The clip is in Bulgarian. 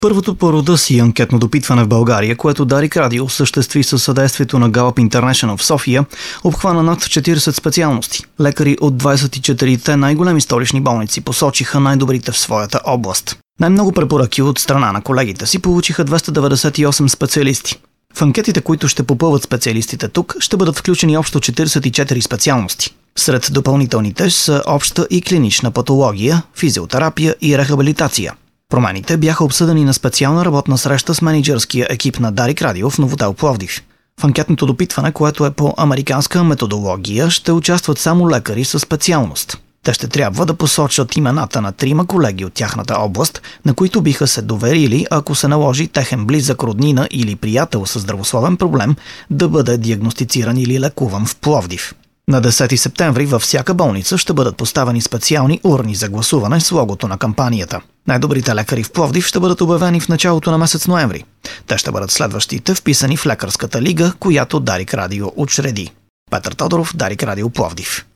Първото по рода си анкетно допитване в България, което Дарик Радио осъществи със съдействието на Gallup International в София, обхвана над 40 специалности. Лекари от 24-те най-големи столични болници посочиха най-добрите в своята област. Най-много препоръки от страна на колегите си получиха 298 специалисти. В анкетите, които ще попълват специалистите тук, ще бъдат включени общо 44 специалности. Сред допълнителните са обща и клинична патология, физиотерапия и рехабилитация. Промените бяха обсъдени на специална работна среща с мениджърския екип на Дарик Радио в Новотел Пловдив. В анкетното допитване, което е по американска методология, ще участват само лекари със специалност. Те ще трябва да посочат имената на 3 колеги от тяхната област, на които биха се доверили, ако се наложи техен близък, роднина или приятел със здравословен проблем да бъде диагностициран или лекуван в Пловдив. На 10 септември във всяка болница ще бъдат поставени специални урни за гласуване с логото на кампанията. Най-добрите лекари в Пловдив ще бъдат обявени в началото на месец ноември. Те ще бъдат следващите, вписани в лекарската лига, която Дарик Радио учреди. Петър Тодоров, Дарик Радио, Пловдив.